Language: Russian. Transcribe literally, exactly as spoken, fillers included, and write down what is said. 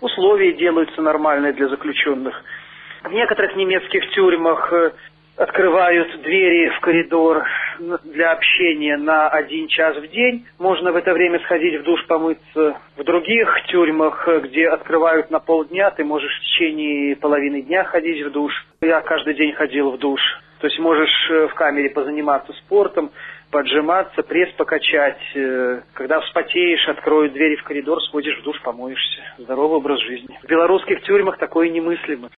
условия делаются нормальные для заключенных. В некоторых немецких тюрьмах открывают двери в коридор для общения на один час в день. Можно в это время сходить в душ, помыться. В других тюрьмах, где открывают на полдня, ты можешь в течение половины дня ходить в душ. Я каждый день ходил в душ. То есть можешь в камере позаниматься спортом, поджиматься, пресс покачать. Когда вспотеешь, откроют двери в коридор, сходишь в душ, помоешься. Здоровый образ жизни. В белорусских тюрьмах такое немыслимо.